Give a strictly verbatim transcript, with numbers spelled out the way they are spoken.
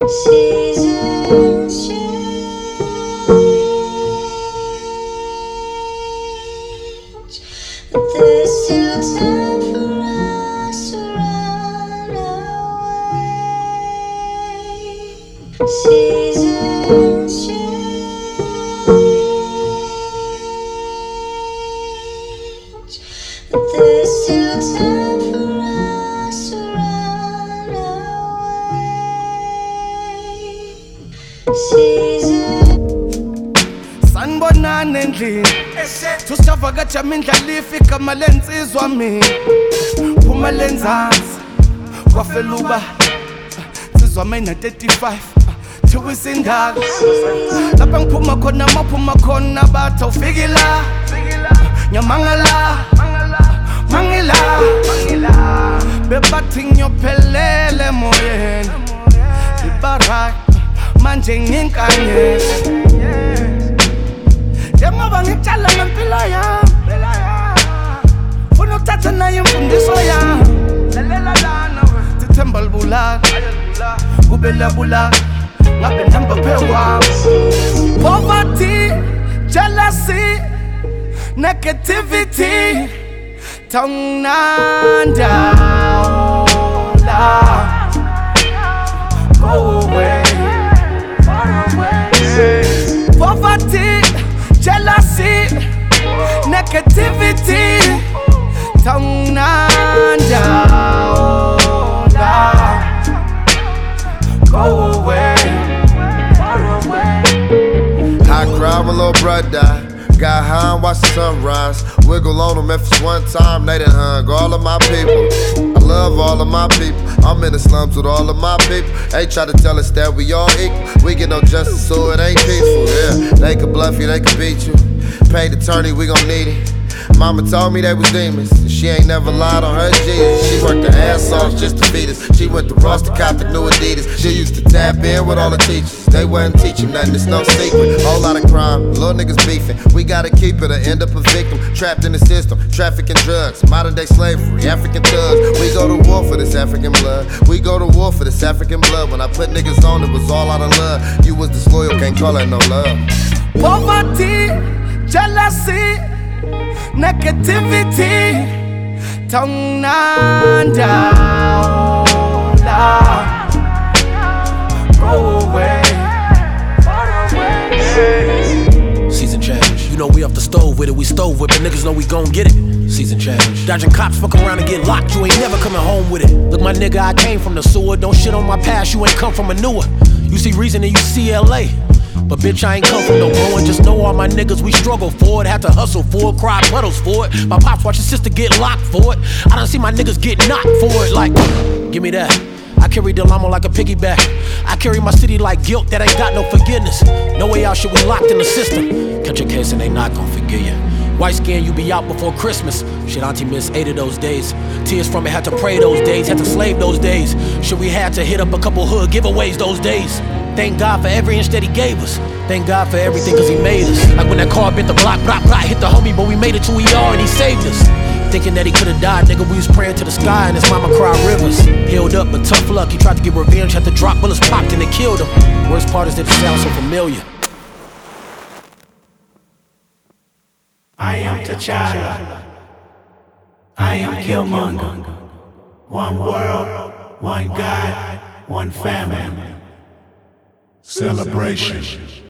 Seasons change, but there's still time for us to run away. Seasons change, but there's still time for us to run away. Seasons. Sanibonani endlini tushavakatsha mindlala ifika malensizwa mina phuma lenzansi kwafeluba sizwa mina thirty-five thiwa isindala lapha ngiphuma khona maphuma khona bathi awufiki la nyamangala mangila bebathi ngiyophelele emoyeni ibaright manje nginkanyezi njengoba ngitshala ngempilo yami funa ukuthatha nayo imfundiso yami lalela lana sithemba libulala kube labulala ngabe ndihamba phewami poverty, jealousy, negativity tawunginanda go away, far away. Poverty, jealousy, negativity tawunginanda go away, far away. I cried, my little brother died. Got high and watched the sunrise. Wiggle on them if it's one time, they done hung all of my people. I love all of my people. I'm in the slums with all of my people. They try to tell us that we all equal. We get no justice, so it ain't peaceful. Yeah, they could bluff you, they could beat you. Paid attorney, we gon' need it. Mama told me they was demons. She ain't never lied on her Jesus. She worked her ass off just to feed us. She went to Ross to cop the new Adidas. She used to tap in with all the teachers. They wasn't teaching nothing, it's no secret. Whole lot of crime, little niggas beefing. We gotta keep it or end up a victim. Trapped in the system, trafficking drugs, modern day slavery, African thugs. We go to war for this African blood. We go to war for this African blood. When I put niggas on, it was all out of love. You was disloyal, can't call that no love. Poverty, jealousy, negativity tawunginanda go away, far away. Season change. You know we off the stove with it, we stove with it. Niggas know we gon' get it. Season change. Dodging cops, fuck around and get locked. You ain't never coming home with it. Look, my nigga, I came from the sewer. Don't shit on my past, you ain't come from a newer. You see reason and you see L A. But bitch, I ain't come from no ruin. Just know all my niggas, we struggle for it. Had to hustle for it, cry puddles for it. My pops watch his sister get locked for it. I done see my niggas get knocked for it. Like, give me that. I carry the llama like a piggyback. I carry my city like guilt that ain't got no forgiveness. No way out, shit, we locked in the system. Catch a case and they not gon' forgive you. White skin, you be out before Christmas. Shit, auntie missed eight of those days. Tears from it, had to pray those days, had to slave those days. Shit, we had to hit up a couple hood giveaways those days. Thank God for every inch that he gave us. Thank God for everything cause he made us. Like when that car bit the block, block, block, hit the homie, but we made it to we are and he saved us. Thinking that he could've died, nigga, we was praying to the sky and his mama cried rivers. Healed up, but tough luck, he tried to get revenge, had to drop bullets popped and they killed him. Worst part is that it sounds so familiar. I am T'Challa. I am Killmonger. One world, one God, one family. Celebration.